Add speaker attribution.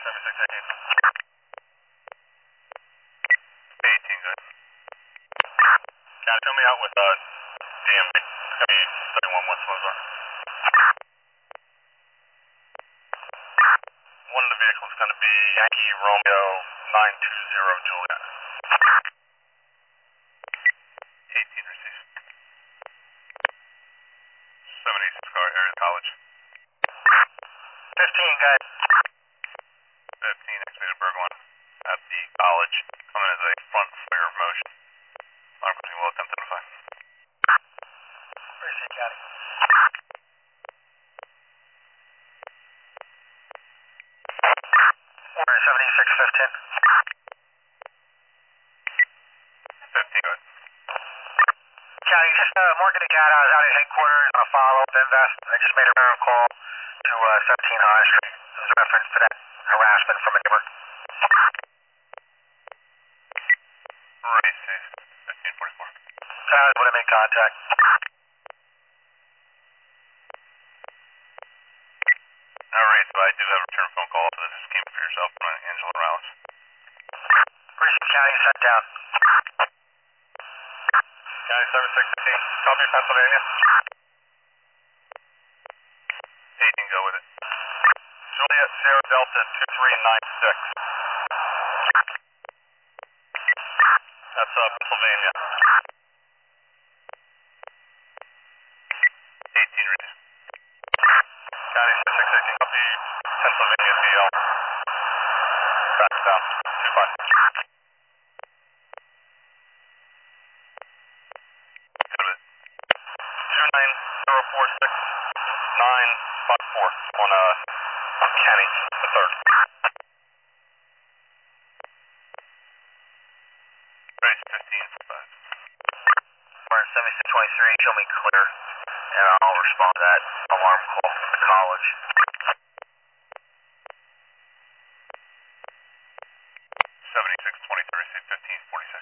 Speaker 1: 7618. 18, good. County, fill me out with DMV. It's going to be 31 West Mozart. One of the vehicles is going to be Yankee Romeo 920 Juliet. 18 received. 76 car, area college.
Speaker 2: 15, guys.
Speaker 1: 15, estimated Bergman at the college, coming as a front flare of motion. I'm crossing well 1075.
Speaker 2: Receive, County. 7615.
Speaker 1: 15, good.
Speaker 2: County, just marking the cat. I was out at headquarters on a follow-up invest. I just made a mirror call to 17 High Street. It was a reference to that harassment from a neighbor.
Speaker 1: Received. 1544.
Speaker 2: County, when I make contact.
Speaker 1: Alright, so I do have a return phone call, so this came for yourself from Angela Morales.
Speaker 2: Receive, County, set down.
Speaker 1: County 7615, copy Pennsylvania. 18, go with it. Juliet Sierra Delta 2396. That's Pennsylvania. 18 reads. County 7618, copy Pennsylvania DL. Back down, 25. Go with it. 29046 954 on Kenny the third. Race 15
Speaker 2: 7623, show me clear, and I'll respond to that alarm call from the college.
Speaker 1: 7623, 1546.